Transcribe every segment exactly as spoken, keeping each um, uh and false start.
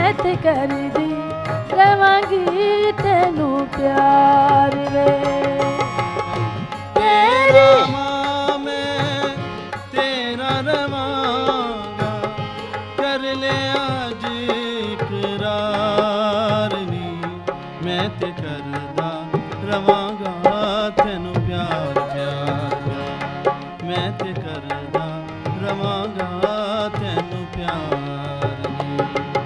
मैं ते करदी रवांगी तेनू प्यार वे। तेरा मां मैं तेरा रवांगा कर ले आज इकरार नी। मैं ते करदा रवांगा तेनू प्यार प्यार प्यार। मैं ते करदा रवांगा तेनू प्यार नी।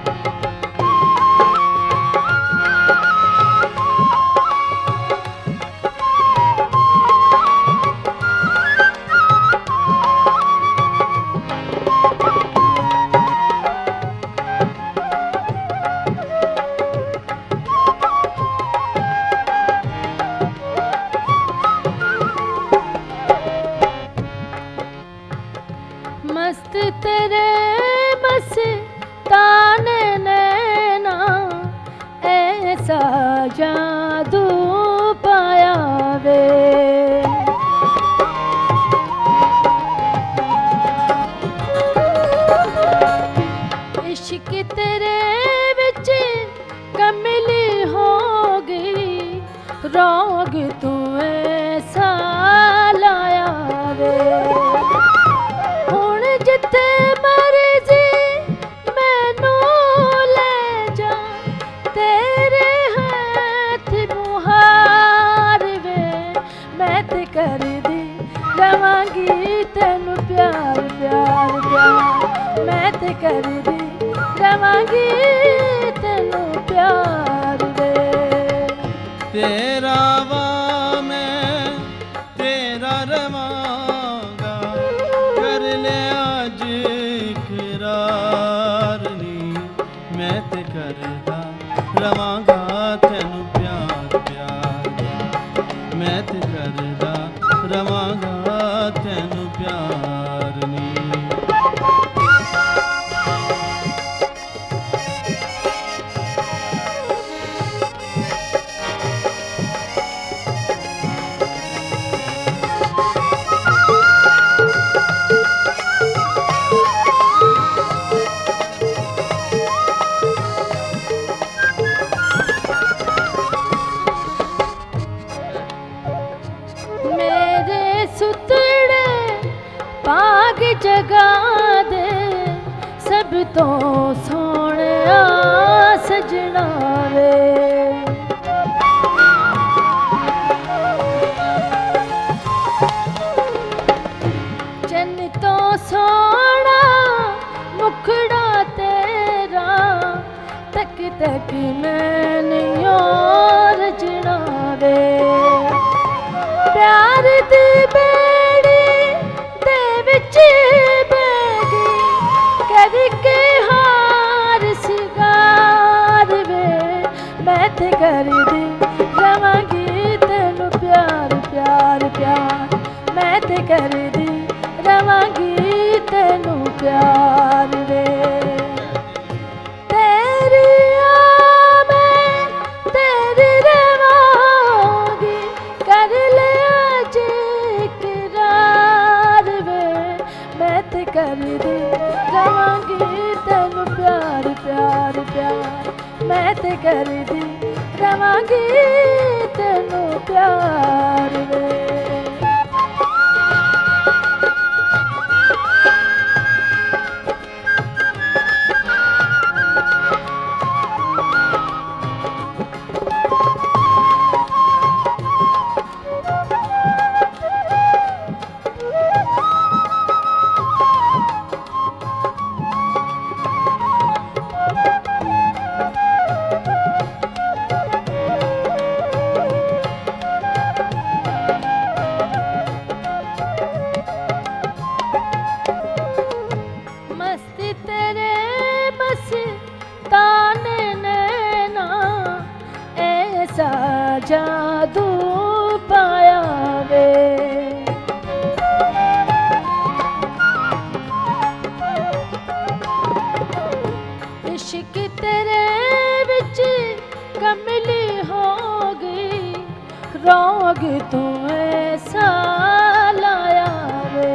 मस्त तेरे बस ताने नैना ऐसा जादू पाया वे। इश्क तेरे विच कमली हो गई रोग तू ऐसा लाया वे। जिथे मर्जी मैनू ले जा तेरे हाथ मुहार वे। मैं ते करदी रवांगी तेनू प्यार प्यार प्यार। मैं ते करदी रवांगी तेनू प्यार वे। तेरा वा मैं तेरा रवांगा कर ले आज इकरार नी। मैं ते करदा रवांगा तेनू प्यार प्यार। मैं ते करदा रवांगा तेनू प्यार नी। सुतड़े पाग जगा दे सब तो सोने सजना वे। चन तो सोना मुखड़ा तेरा तक तक मैनियो रजना वे। प्यार दी बेड़ी दे विच बैगी करके हार सिगार वे। मैं ते करदी रवांगी तेनू प्यार प्यार प्यार। मैं ते करदी रवांगी तेनू प्यार वे। तेरी आ मैं तेरी रवांगी कर ले आज इकरार वे। मैं ते करदी रवांगी तेनू प्यार प्यार प्यार। मैं ते करदी रवांगी तेनू प्यार वे। जादू पाया वे। इश्क तेरे विच कमली हो गई रोग तू ऐसा लाया वे।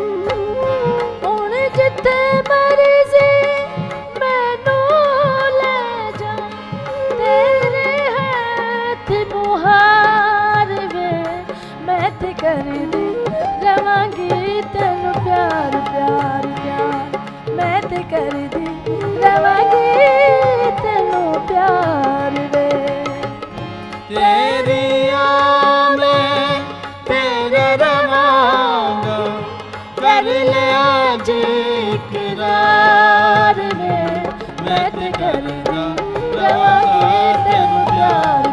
हुण जिथे मर्जी मैनू ले ਮੈਂ ਤੇ ਕਰਦਾ ਰਵਾਂਗਾ ਤੈਨੂੰ ਪਿਆਰ